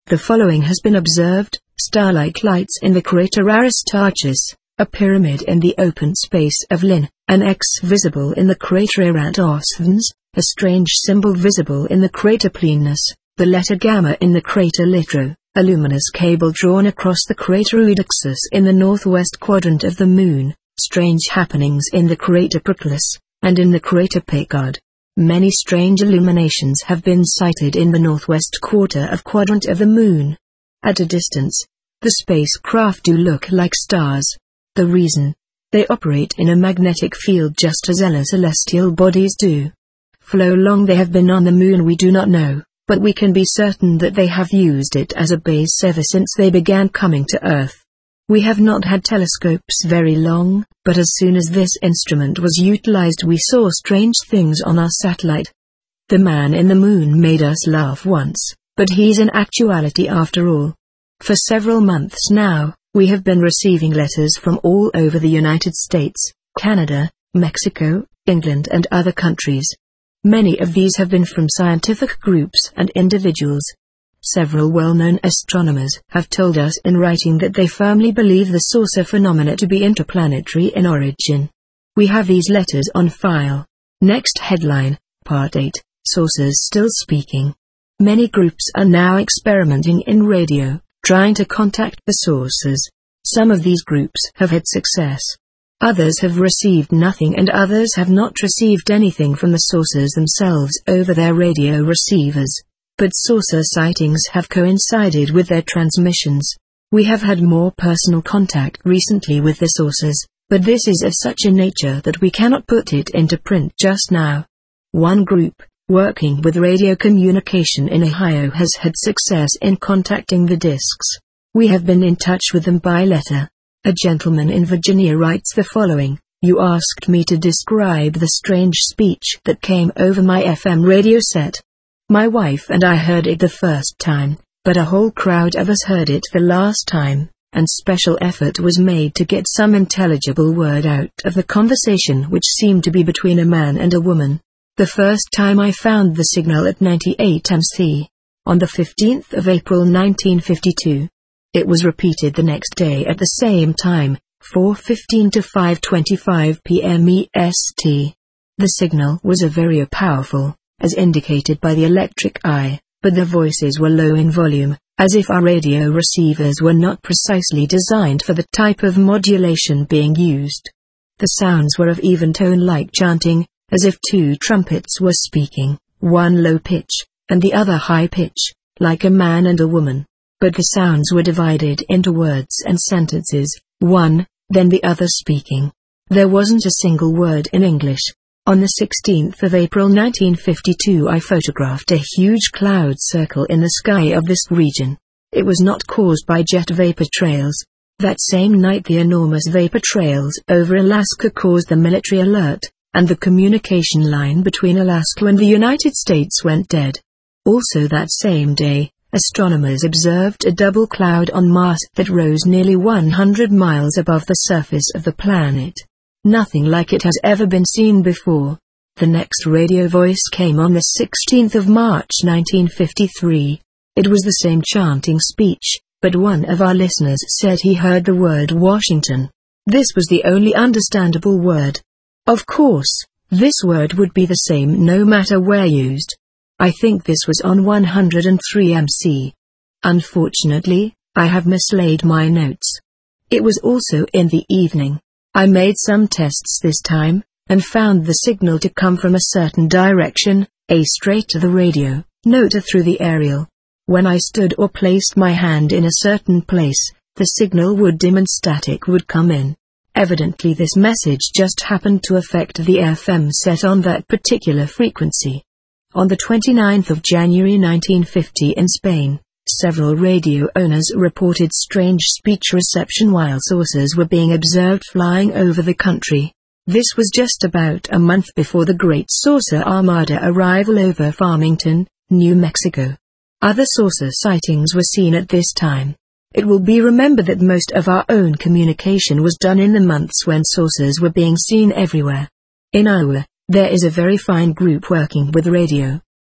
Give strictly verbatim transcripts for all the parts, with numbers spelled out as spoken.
The following has been observed: star-like lights in the crater Aristarchus, a pyramid in the open space of Lynn, an X visible in the crater Eratosthenes, a strange symbol visible in the crater Plenus, the letter gamma in the crater Littrow, a luminous cable drawn across the crater Eudoxus in the northwest quadrant of the Moon, strange happenings in the crater Proclus, and in the crater Picard. Many strange illuminations have been sighted in the northwest quarter of quadrant of the Moon. At a distance, the spacecraft do look like stars. The reason? They operate in a magnetic field just as other celestial bodies do. For how long they have been on the Moon we do not know, but we can be certain that they have used it as a base ever since they began coming to Earth. We have not had telescopes very long, but as soon as this instrument was utilized we saw strange things on our satellite. The man in the Moon made us laugh once, but he's in actuality after all. For several months now, we have been receiving letters from all over the United States, Canada, Mexico, England and other countries. Many of these have been from scientific groups and individuals. Several well-known astronomers have told us in writing that they firmly believe the saucer phenomena to be interplanetary in origin. We have these letters on file. Next headline, Part eight, Saucers Still Speaking. Many groups are now experimenting in radio, trying to contact the saucers. Some of these groups have had success. Others have received nothing and others have not received anything from the saucers themselves over their radio receivers. But saucer sightings have coincided with their transmissions. We have had more personal contact recently with the saucers, but this is of such a nature that we cannot put it into print just now. One group, working with radio communication in Ohio, has had success in contacting the discs. We have been in touch with them by letter. A gentleman in Virginia writes the following: "You asked me to describe the strange speech that came over my F M radio set. My wife and I heard it the first time, but a whole crowd of us heard it the last time, and special effort was made to get some intelligible word out of the conversation which seemed to be between a man and a woman. The first time I found the signal at ninety-eight M C, on the fifteenth of April nineteen fifty-two. It was repeated the next day at the same time, four fifteen to five twenty-five P M E S T. The signal was a very powerful, as indicated by the electric eye, but the voices were low in volume, as if our radio receivers were not precisely designed for the type of modulation being used. The sounds were of even tone like chanting, as if two trumpets were speaking, one low pitch, and the other high pitch, like a man and a woman. But the sounds were divided into words and sentences, one, then the other speaking. There wasn't a single word in English. On the sixteenth of April nineteen fifty-two I photographed a huge cloud circle in the sky of this region. It was not caused by jet vapor trails. That same night the enormous vapor trails over Alaska caused the military alert, and the communication line between Alaska and the United States went dead. Also that same day, astronomers observed a double cloud on Mars that rose nearly one hundred miles above the surface of the planet. Nothing like it has ever been seen before. The next radio voice came on the sixteenth of March nineteen fifty-three. It was the same chanting speech, but one of our listeners said he heard the word Washington. This was the only understandable word. Of course, this word would be the same no matter where used. I think this was on one hundred three M C. Unfortunately, I have mislaid my notes. It was also in the evening. I made some tests this time, and found the signal to come from a certain direction, A straight to the radio, no to through the aerial. When I stood or placed my hand in a certain place, the signal would dim and static would come in. Evidently this message just happened to affect the F M set on that particular frequency. On the twenty-ninth of January nineteen fifty in Spain, several radio owners reported strange speech reception while saucers were being observed flying over the country. This was just about a month before the Great Saucer Armada arrival over Farmington, New Mexico. Other saucer sightings were seen at this time. It will be remembered that most of our own communication was done in the months when saucers were being seen everywhere. In Iowa, there is a very fine group working with radio.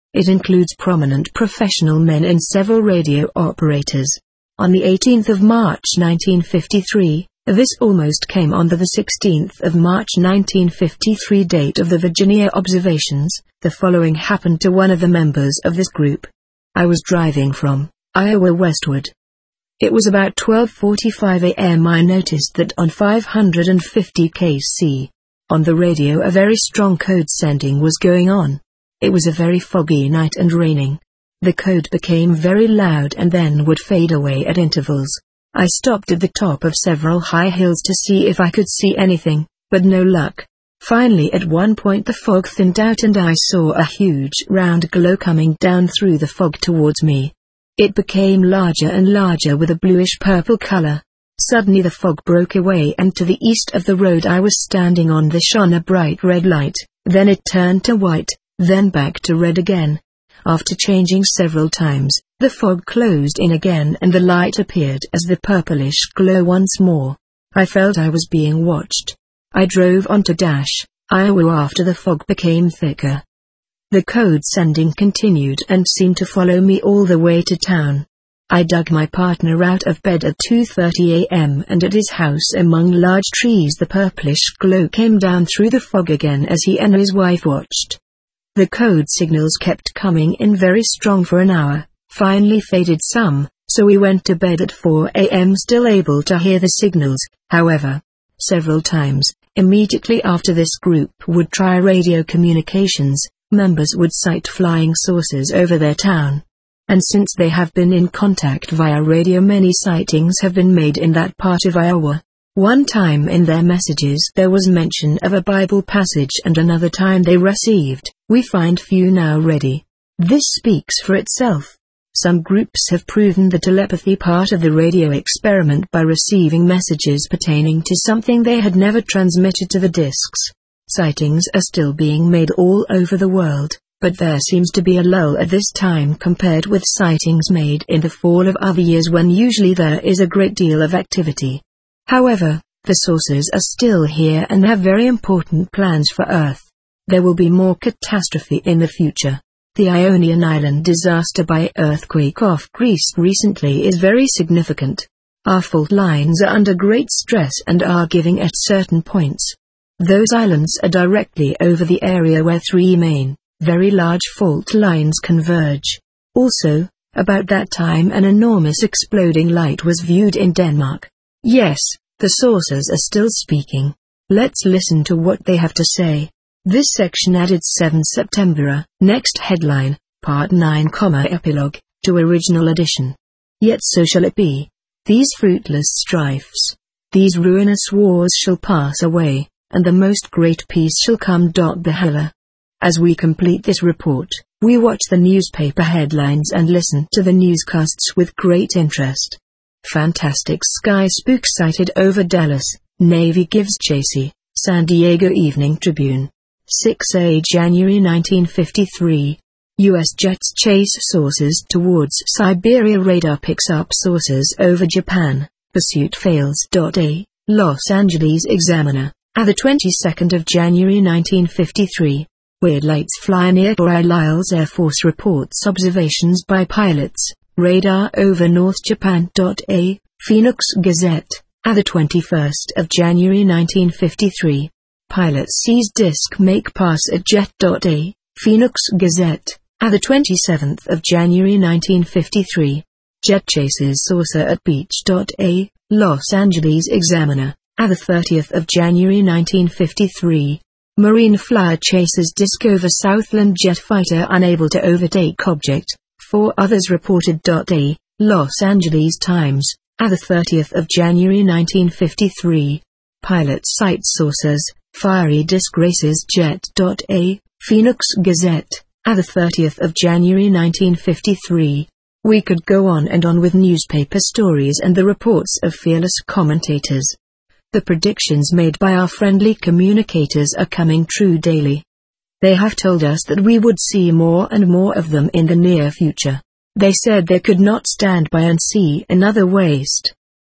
It includes prominent professional men and several radio operators. On the eighteenth of March nineteen fifty-three, this almost came on the sixteenth of March nineteen fifty-three date of the Virginia observations. The following happened to one of the members of this group. I was driving from Iowa westward. It was about twelve forty-five a m I noticed that on five hundred fifty K C, on the radio a very strong code sending was going on. It was a very foggy night and raining. The code became very loud and then would fade away at intervals. I stopped at the top of several high hills to see if I could see anything, but no luck. Finally at one point the fog thinned out and I saw a huge round glow coming down through the fog towards me. It became larger and larger with a bluish-purple color. Suddenly the fog broke away and to the east of the road I was standing on there shone a bright red light, then it turned to white, then back to red again. After changing several times, the fog closed in again and the light appeared as the purplish glow once more. I felt I was being watched. I drove on to Dash, Iowa after the fog became thicker. The code sending continued and seemed to follow me all the way to town. I dug my partner out of bed at two thirty a m and at his house among large trees the purplish glow came down through the fog again as he and his wife watched. The code signals kept coming in very strong for an hour, finally faded some, so we went to bed at four a m still able to hear the signals. However, several times, immediately after this group would try radio communications, members would cite flying saucers over their town. And since they have been in contact via radio, many sightings have been made in that part of Iowa. One time in their messages there was mention of a Bible passage and another time they received, "We find few now ready." This speaks for itself. Some groups have proven the telepathy part of the radio experiment by receiving messages pertaining to something they had never transmitted to the discs. Sightings are still being made all over the world, but there seems to be a lull at this time compared with sightings made in the fall of other years when usually there is a great deal of activity. However, the saucers are still here and have very important plans for Earth. There will be more catastrophe in the future. The Ionian Island disaster by earthquake off Greece recently is very significant. Our fault lines are under great stress and are giving at certain points. Those islands are directly over the area where three main, very large fault lines converge. Also, about that time an enormous exploding light was viewed in Denmark. Yes, the saucers are still speaking. Let's listen to what they have to say. This section added seventh of September. Next headline, Part nine, Epilogue, to original edition. Yet so shall it be. These fruitless strifes, these ruinous wars shall pass away, and the most great peace shall come. Behala. As we complete this report, we watch the newspaper headlines and listen to the newscasts with great interest. Fantastic sky spook sighted over Dallas, Navy gives chase. San Diego Evening Tribune. six a January nineteen fifty-three. U S jets chase saucers towards Siberia. Radar picks up saucers over Japan. Pursuit fails. A. Los Angeles Examiner. The twenty-second of January nineteen fifty-three. Weird lights fly near Lyles Air Force reports observations by pilots. Radar over North Japan. A. Phoenix Gazette. The twenty-first of January nineteen fifty-three. Pilot sees disc make pass at jet. A. Phoenix Gazette. The twenty-seventh of January nineteen fifty-three. Jet chases saucer at beach. A. Los Angeles Examiner. The thirtieth of January nineteen fifty-three. Marine flyer chases disc over Southland jet fighter unable to overtake object. Four others reported. A. Los Angeles Times. The thirtieth of January nineteen fifty-three. Pilot sights saucers, fiery disc races jet. A. Phoenix Gazette. The thirtieth of January nineteen fifty-three. We could go on and on with newspaper stories and the reports of fearless commentators. The predictions made by our friendly communicators are coming true daily. They have told us that we would see more and more of them in the near future. They said they could not stand by and see another waste.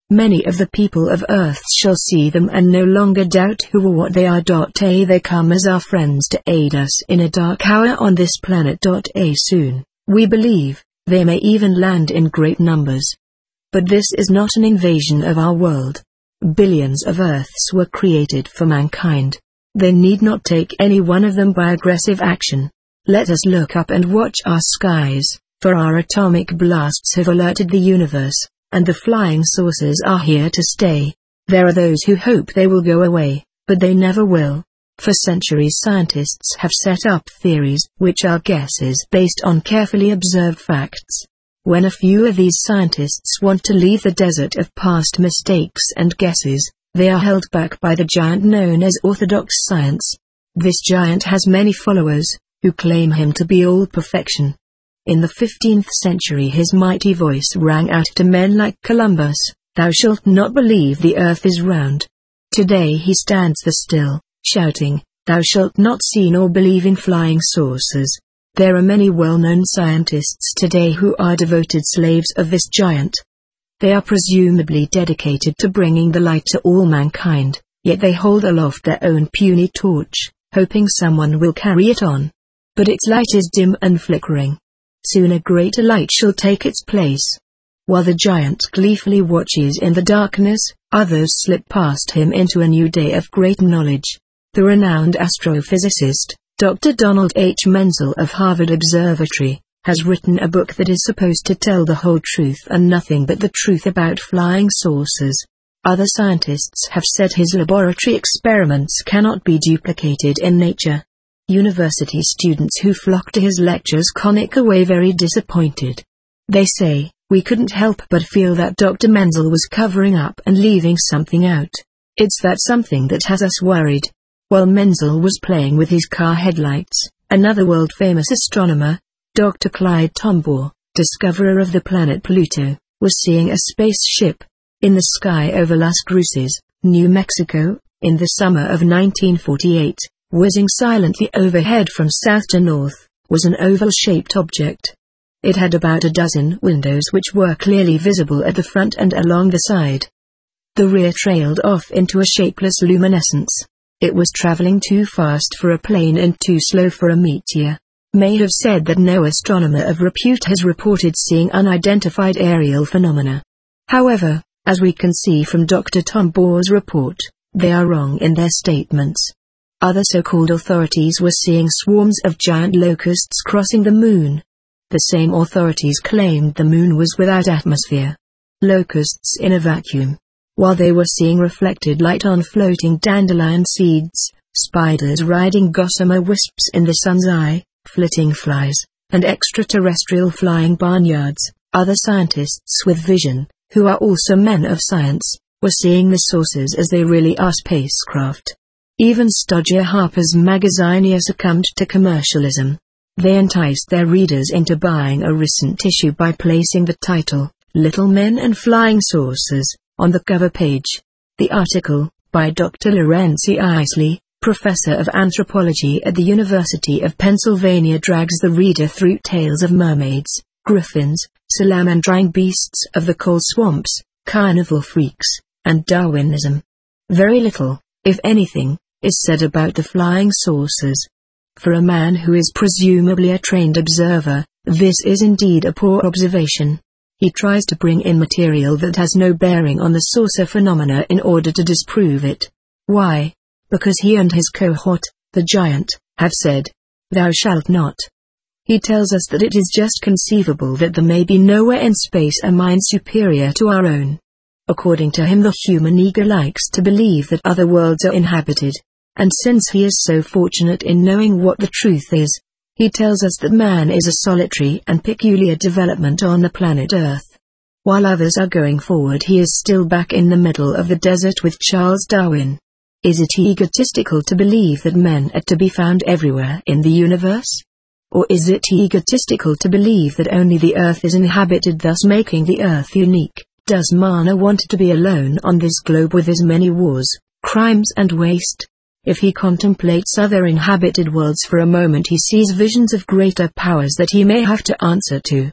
Many of the people of Earth shall see them and no longer doubt who or what they are. A They come as our friends to aid us in a dark hour on this planet. A Soon, we believe, they may even land in great numbers. But this is not an invasion of our world. Billions of Earths were created for mankind. They need not take any one of them by aggressive action. Let us look up and watch our skies, for our atomic blasts have alerted the universe, and the flying saucers are here to stay. There are those who hope they will go away, but they never will. For centuries scientists have set up theories which are guesses based on carefully observed facts. When a few of these scientists want to leave the desert of past mistakes and guesses, they are held back by the giant known as orthodox science. This giant has many followers, who claim him to be all perfection. In the fifteenth century his mighty voice rang out to men like Columbus, "Thou shalt not believe the earth is round." Today he stands the still, shouting, "Thou shalt not see nor believe in flying saucers." There are many well-known scientists today who are devoted slaves of this giant. They are presumably dedicated to bringing the light to all mankind, yet they hold aloft their own puny torch, hoping someone will carry it on. But its light is dim and flickering. Soon a greater light shall take its place. While the giant gleefully watches in the darkness, others slip past him into a new day of great knowledge. The renowned astrophysicist, Doctor Donald H. Menzel of Harvard Observatory, has written a book that is supposed to tell the whole truth and nothing but the truth about flying saucers. Other scientists have said his laboratory experiments cannot be duplicated in nature. University students who flock to his lectures conic away very disappointed. They say, "We couldn't help but feel that Doctor Menzel was covering up and leaving something out. It's that something that has us worried." While Menzel was playing with his car headlights, another world-famous astronomer, Doctor Clyde Tombaugh, discoverer of the planet Pluto, was seeing a spaceship in the sky over Las Cruces, New Mexico, in the summer of nineteen forty-eight. Whizzing silently overhead from south to north, was an oval-shaped object. It had about a dozen windows which were clearly visible at the front and along the side. The rear trailed off into a shapeless luminescence. It was traveling too fast for a plane and too slow for a meteor. May have said that no astronomer of repute has reported seeing unidentified aerial phenomena. However, as we can see from Doctor Tombaugh's report, they are wrong in their statements. Other so-called authorities were seeing swarms of giant locusts crossing the moon. The same authorities claimed the moon was without atmosphere. Locusts in a vacuum. While they were seeing reflected light on floating dandelion seeds, spiders riding gossamer wisps in the sun's eye, flitting flies, and extraterrestrial flying barnyards, other scientists with vision, who are also men of science, were seeing the sources as they really are spacecraft. Even stodgier Harper's Magazine succumbed to commercialism. They enticed their readers into buying a recent issue by placing the title, "Little Men and Flying Saucers," on the cover page. The article, by Doctor Lawrence E. Isley, professor of anthropology at the University of Pennsylvania, drags the reader through tales of mermaids, griffins, salamandrine beasts of the coal swamps, carnival freaks, and Darwinism. Very little, if anything, is said about the flying saucers. For a man who is presumably a trained observer, this is indeed a poor observation. He tries to bring in material that has no bearing on the saucer phenomena in order to disprove it. Why? Because he and his cohort, the giant, have said, "Thou shalt not." He tells us that it is just conceivable that there may be nowhere in space a mind superior to our own. According to him, the human ego likes to believe that other worlds are inhabited. And since he is so fortunate in knowing what the truth is, he tells us that man is a solitary and peculiar development on the planet Earth. While others are going forward, he is still back in the middle of the desert with Charles Darwin. Is it egotistical to believe that men are to be found everywhere in the universe? Or is it egotistical to believe that only the Earth is inhabited, thus making the Earth unique? Does man want to be alone on this globe with his many wars, crimes and waste? If he contemplates other inhabited worlds for a moment, he sees visions of greater powers that he may have to answer to.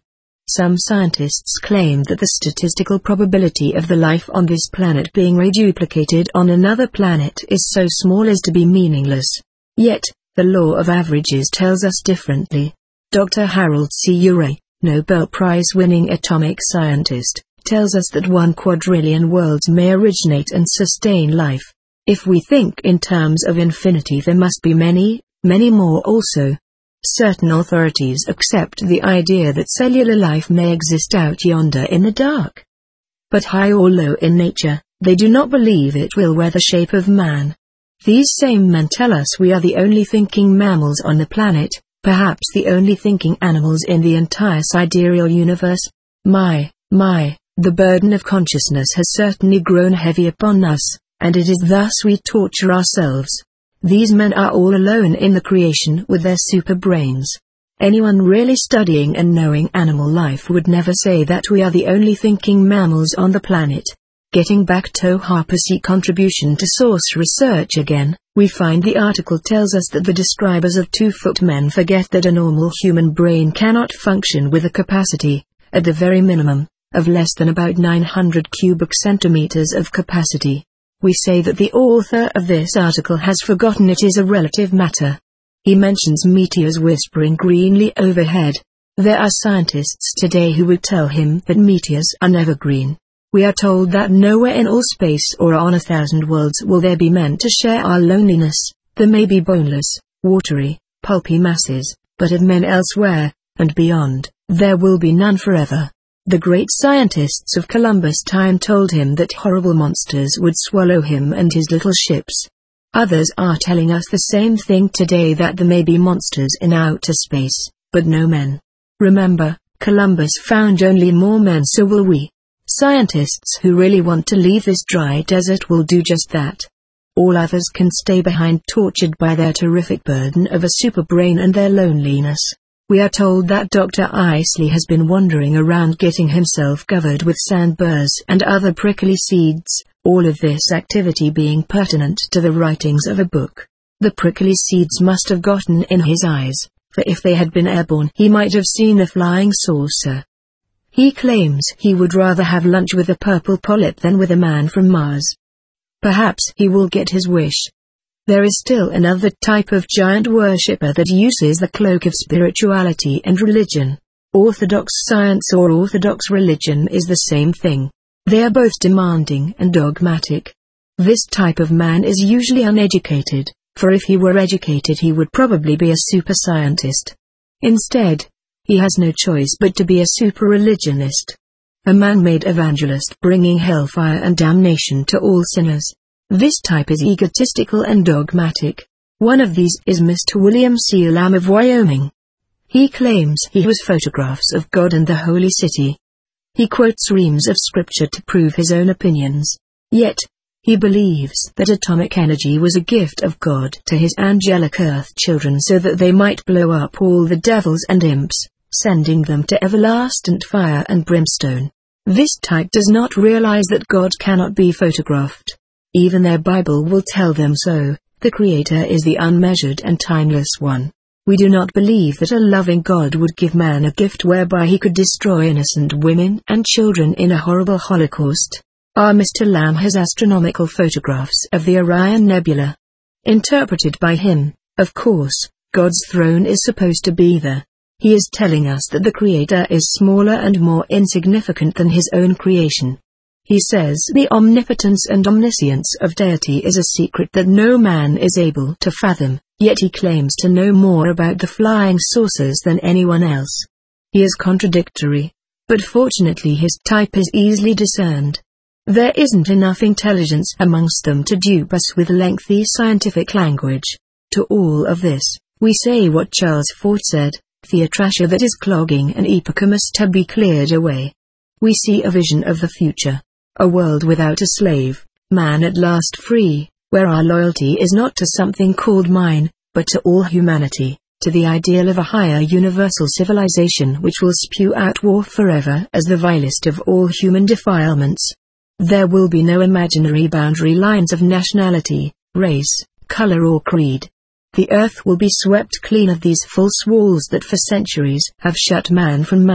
Some scientists claim that the statistical probability of the life on this planet being reduplicated on another planet is so small as to be meaningless. Yet, the law of averages tells us differently. Doctor Harold C. Urey, Nobel Prize-winning atomic scientist, tells us that one quadrillion worlds may originate and sustain life. If we think in terms of infinity, there must be many, many more also. Certain authorities accept the idea that cellular life may exist out yonder in the dark. But high or low in nature, they do not believe it will wear the shape of man. These same men tell us we are the only thinking mammals on the planet, perhaps the only thinking animals in the entire sidereal universe. My, my, the burden of consciousness has certainly grown heavy upon us, and it is thus we torture ourselves. These men are all alone in the creation with their super brains. Anyone really studying and knowing animal life would never say that we are the only thinking mammals on the planet. Getting back to Harper's contribution to source research again, we find the article tells us that the describers of two-foot men forget that a normal human brain cannot function with a capacity, at the very minimum, of less than about nine hundred cubic centimeters of capacity. We say that the author of this article has forgotten it is a relative matter. He mentions meteors whispering greenly overhead. There are scientists today who would tell him that meteors are never green. We are told that nowhere in all space or on a thousand worlds will there be men to share our loneliness. There may be boneless, watery, pulpy masses, but of men elsewhere, and beyond, there will be none forever. The great scientists of Columbus' time told him that horrible monsters would swallow him and his little ships. Others are telling us the same thing today, that there may be monsters in outer space, but no men. Remember, Columbus found only more men, so will we. Scientists who really want to leave this dry desert will do just that. All others can stay behind, tortured by their terrific burden of a super brain and their loneliness. We are told that Doctor Isley has been wandering around getting himself covered with sandburrs and other prickly seeds, all of this activity being pertinent to the writings of a book. The prickly seeds must have gotten in his eyes, for if they had been airborne he might have seen a flying saucer. He claims he would rather have lunch with a purple polyp than with a man from Mars. Perhaps he will get his wish. There is still another type of giant worshipper that uses the cloak of spirituality and religion. Orthodox science or orthodox religion is the same thing. They are both demanding and dogmatic. This type of man is usually uneducated, for if he were educated he would probably be a super scientist. Instead, he has no choice but to be a super religionist. A man-made evangelist bringing hellfire and damnation to all sinners. This type is egotistical and dogmatic. One of these is Mister William C. Lamb of Wyoming. He claims he has photographs of God and the Holy City. He quotes reams of scripture to prove his own opinions. Yet, he believes that atomic energy was a gift of God to his angelic earth children so that they might blow up all the devils and imps, sending them to everlasting fire and brimstone. This type does not realize that God cannot be photographed. Even their Bible will tell them so. The Creator is the unmeasured and timeless one. We do not believe that a loving God would give man a gift whereby he could destroy innocent women and children in a horrible holocaust. Our Mister Lamb has astronomical photographs of the Orion Nebula. Interpreted by him, of course, God's throne is supposed to be there. He is telling us that the Creator is smaller and more insignificant than his own creation. He says the omnipotence and omniscience of deity is a secret that no man is able to fathom, yet he claims to know more about the flying saucers than anyone else. He is contradictory, but fortunately his type is easily discerned. There isn't enough intelligence amongst them to dupe us with lengthy scientific language. To all of this, we say what Charles Fort said, the attractor that is clogging an epoch must be cleared away. We see a vision of the future. A world without a slave, man at last free, where our loyalty is not to something called mine, but to all humanity, to the ideal of a higher universal civilization which will spew out war forever as the vilest of all human defilements. There will be no imaginary boundary lines of nationality, race, color or creed. The earth will be swept clean of these false walls that for centuries have shut man from man,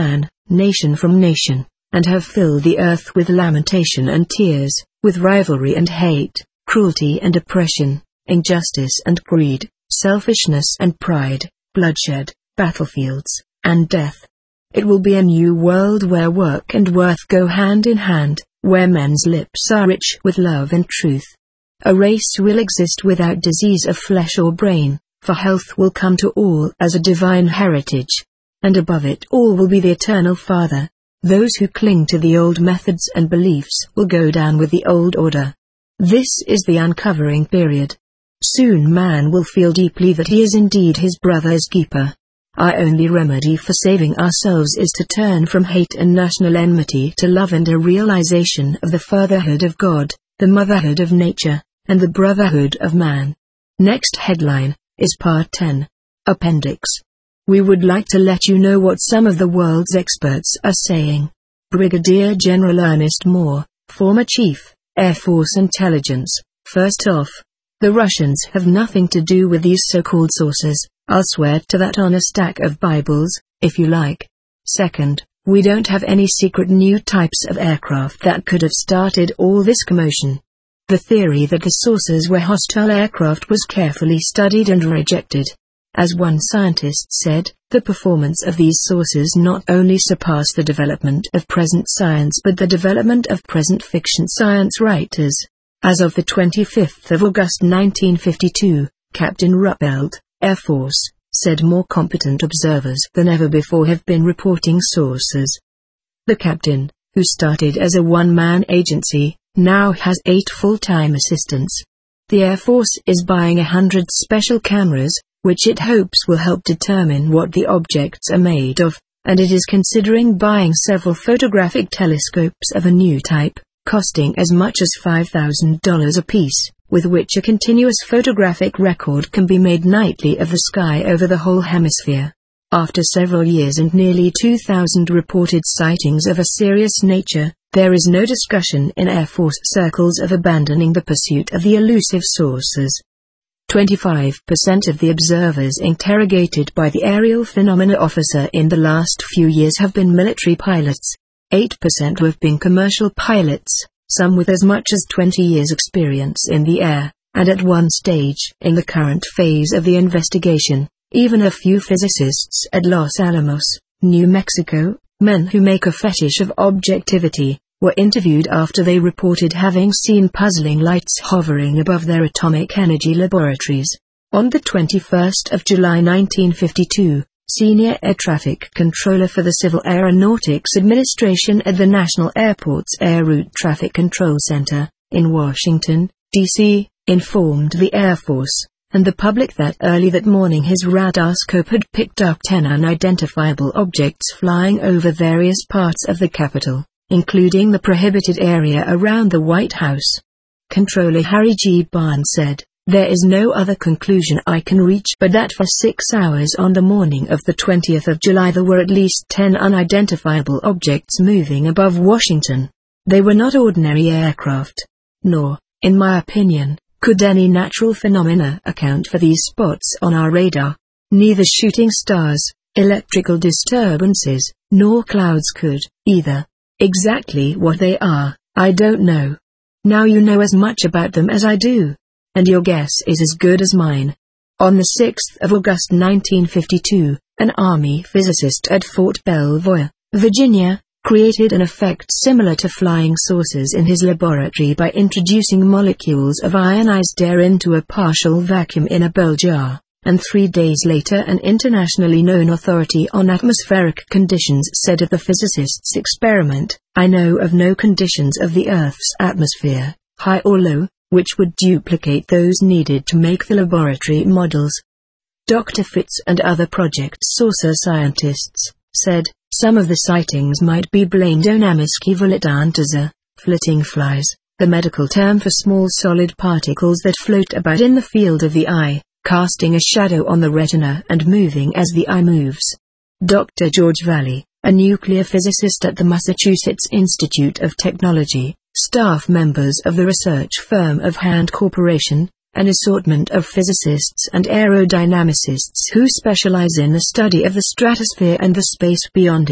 nation from nation, and have filled the earth with lamentation and tears, with rivalry and hate, cruelty and oppression, injustice and greed, selfishness and pride, bloodshed, battlefields, and death. It will be a new world where work and worth go hand in hand, where men's lips are rich with love and truth. A race will exist without disease of flesh or brain, for health will come to all as a divine heritage. And above it all will be the Eternal Father. Those who cling to the old methods and beliefs will go down with the old order. This is the uncovering period. Soon man will feel deeply that he is indeed his brother's keeper. Our only remedy for saving ourselves is to turn from hate and national enmity to love and a realization of the fatherhood of God, the motherhood of nature, and the brotherhood of man. Next headline is Part ten. Appendix. We would like to let you know what some of the world's experts are saying. Brigadier General Ernest Moore, former Chief, Air Force Intelligence. First off, the Russians have nothing to do with these so-called sources. I'll swear to that on a stack of Bibles, if you like. Second, we don't have any secret new types of aircraft that could have started all this commotion. The theory that the sources were hostile aircraft was carefully studied and rejected. As one scientist said, the performance of these sources not only surpass the development of present science but the development of present fiction science writers. As of the twenty-fifth of August nineteen fifty-two, Captain Ruppelt, Air Force, said more competent observers than ever before have been reporting sources. The captain, who started as a one-man agency, now has eight full-time assistants. The Air Force is buying a hundred special cameras, which it hopes will help determine what the objects are made of, and it is considering buying several photographic telescopes of a new type, costing as much as five thousand dollars apiece, with which a continuous photographic record can be made nightly of the sky over the whole hemisphere. After several years and nearly two thousand reported sightings of a serious nature, there is no discussion in Air Force circles of abandoning the pursuit of the elusive sources. twenty-five percent of the observers interrogated by the Aerial Phenomena Officer in the last few years have been military pilots. eight percent have been commercial pilots, some with as much as twenty years experience in the air, and at one stage in the current phase of the investigation, even a few physicists at Los Alamos, New Mexico, men who make a fetish of objectivity, were interviewed after they reported having seen puzzling lights hovering above their atomic energy laboratories. On the twenty-first of July nineteen fifty-two, Senior Air Traffic Controller for the Civil Aeronautics Administration at the National Airports Air Route Traffic Control Center, in Washington, D C, informed the Air Force and the public that early that morning his radarscope had picked up ten unidentifiable objects flying over various parts of the Capitol, including the prohibited area around the White House. Controller Harry G. Barnes said, "There is no other conclusion I can reach but that for six hours on the morning of the twentieth of July there were at least ten unidentifiable objects moving above Washington. They were not ordinary aircraft. Nor, in my opinion, could any natural phenomena account for these spots on our radar. Neither shooting stars, electrical disturbances, nor clouds could, either. Exactly what they are, I don't know. Now you know as much about them as I do, and your guess is as good as mine." On the sixth of August nineteen fifty-two, an Army physicist at Fort Belvoir, Virginia, created an effect similar to flying saucers in his laboratory by introducing molecules of ionized air into a partial vacuum in a bell jar, and three days later an internationally known authority on atmospheric conditions said of the physicist's experiment, "I know of no conditions of the Earth's atmosphere, high or low, which would duplicate those needed to make the laboratory models." Doctor Fitz and other Project Saucer scientists said, some of the sightings might be blamed on Amiski volantosa, flitting flies, the medical term for small solid particles that float about in the field of the eye, casting a shadow on the retina and moving as the eye moves. Doctor George Valley, a nuclear physicist at the Massachusetts Institute of Technology, staff members of the research firm of Hand Corporation, an assortment of physicists and aerodynamicists who specialize in the study of the stratosphere and the space beyond it,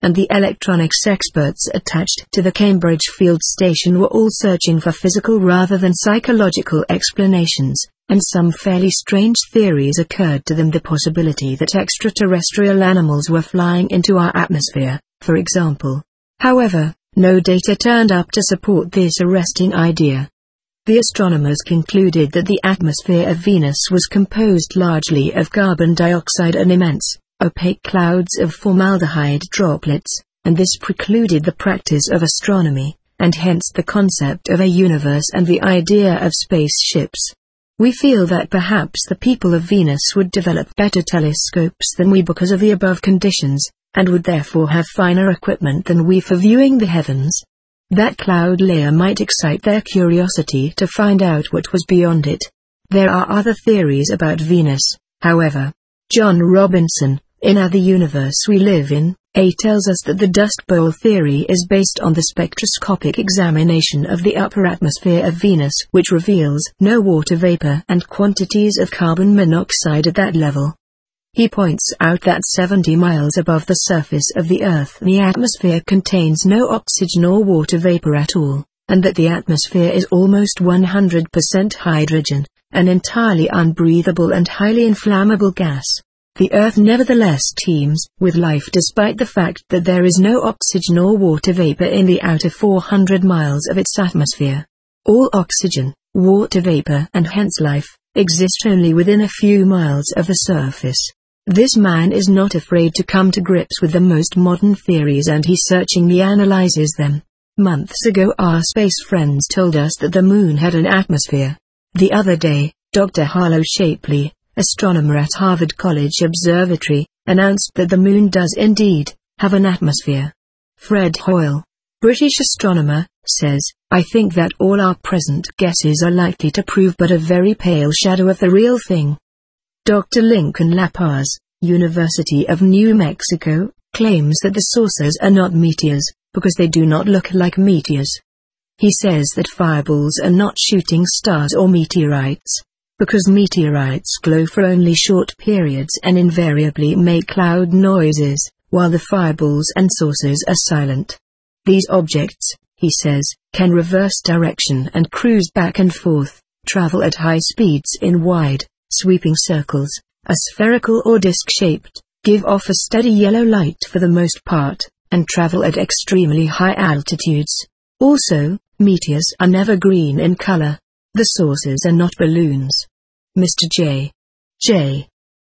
and the electronics experts attached to the Cambridge Field Station were all searching for physical rather than psychological explanations, and some fairly strange theories occurred to them. The possibility that extraterrestrial animals were flying into our atmosphere, for example. However, no data turned up to support this arresting idea. The astronomers concluded that the atmosphere of Venus was composed largely of carbon dioxide and immense, opaque clouds of formaldehyde droplets, and this precluded the practice of astronomy, and hence the concept of a universe and the idea of spaceships. We feel that perhaps the people of Venus would develop better telescopes than we because of the above conditions, and would therefore have finer equipment than we for viewing the heavens. That cloud layer might excite their curiosity to find out what was beyond it. There are other theories about Venus, however. John Robinson, in Other Universe We Live In, A tells us that the dust bowl theory is based on the spectroscopic examination of the upper atmosphere of Venus, which reveals no water vapor and quantities of carbon monoxide at that level. He points out that seventy miles above the surface of the Earth the atmosphere contains no oxygen or water vapor at all, and that the atmosphere is almost one hundred percent hydrogen, an entirely unbreathable and highly inflammable gas. The Earth nevertheless teems with life despite the fact that there is no oxygen or water vapor in the outer four hundred miles of its atmosphere. All oxygen, water vapor and hence life, exist only within a few miles of the surface. This man is not afraid to come to grips with the most modern theories, and he searchingly analyzes them. Months ago our space friends told us that the moon had an atmosphere. The other day, Doctor Harlow Shapley, astronomer at Harvard College Observatory, announced that the moon does indeed have an atmosphere. Fred Hoyle, British astronomer, says, "I think that all our present guesses are likely to prove but a very pale shadow of the real thing." Doctor Lincoln La Paz, University of New Mexico, claims that the saucers are not meteors, because they do not look like meteors. He says that fireballs are not shooting stars or meteorites, because meteorites glow for only short periods and invariably make cloud noises, while the fireballs and saucers are silent. These objects, he says, can reverse direction and cruise back and forth, travel at high speeds in wide, sweeping circles, are spherical or disc-shaped, give off a steady yellow light for the most part, and travel at extremely high altitudes. Also, meteors are never green in color. The saucers are not balloons. Mister J. J.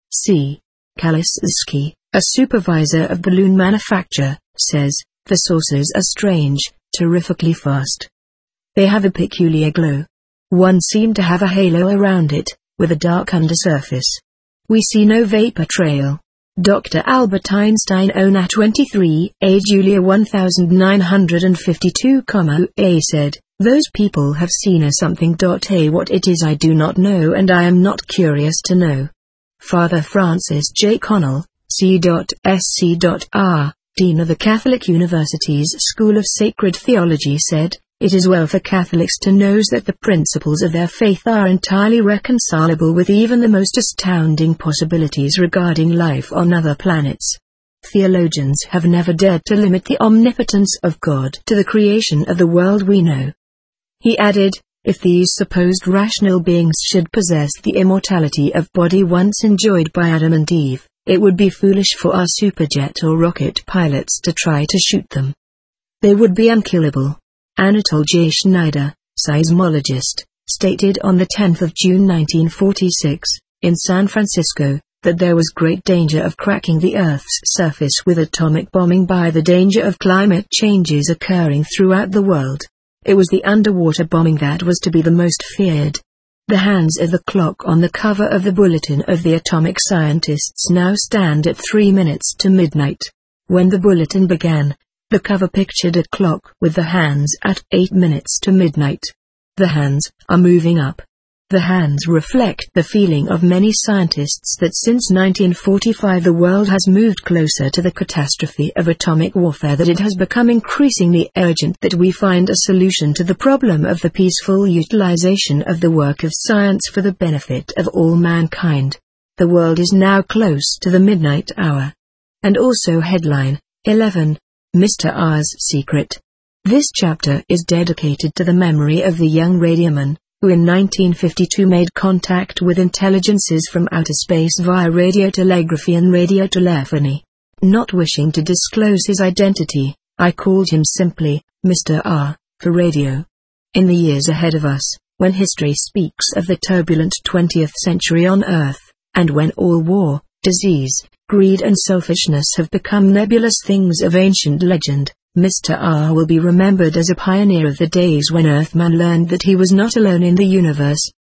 C. Kaliszewski, a supervisor of balloon manufacture, says, the saucers are strange, terrifically fast. They have a peculiar glow. One seemed to have a halo around it, with a dark undersurface. We see no vapor trail. Doctor Albert Einstein O N A twenty-three, A Julia nineteen fifty-two, A said, "Those people have seen a something. A what it is I do not know, and I am not curious to know." Father Francis J. Connell, C S C R, Dean of the Catholic University's School of Sacred Theology, said, "It is well for Catholics to know that the principles of their faith are entirely reconcilable with even the most astounding possibilities regarding life on other planets. Theologians have never dared to limit the omnipotence of God to the creation of the world we know." He added, "If these supposed rational beings should possess the immortality of body once enjoyed by Adam and Eve, it would be foolish for our superjet or rocket pilots to try to shoot them. They would be unkillable." Anatole J. Schneider, seismologist, stated on the tenth of June nineteen forty-six, in San Francisco, that there was great danger of cracking the Earth's surface with atomic bombing by the danger of climate changes occurring throughout the world. It was the underwater bombing that was to be the most feared. The hands of the clock on the cover of the Bulletin of the Atomic Scientists now stand at three minutes to midnight. When the bulletin began, the cover pictured a clock with the hands at eight minutes to midnight. The hands are moving up. The hands reflect the feeling of many scientists that since nineteen forty-five the world has moved closer to the catastrophe of atomic warfare, that it has become increasingly urgent that we find a solution to the problem of the peaceful utilization of the work of science for the benefit of all mankind. The world is now close to the midnight hour. And also headline, eleven, Mister R's Secret. This chapter is dedicated to the memory of the young radioman, who in nineteen fifty-two made contact with intelligences from outer space via radiotelegraphy and radiotelephony. Not wishing to disclose his identity, I called him simply, Mister R, for radio. In the years ahead of us, when history speaks of the turbulent twentieth century on Earth, and when all war, disease, greed and selfishness have become nebulous things of ancient legend, Mister R will be remembered as a pioneer of the days when Earthman learned that he was not alone in the universe,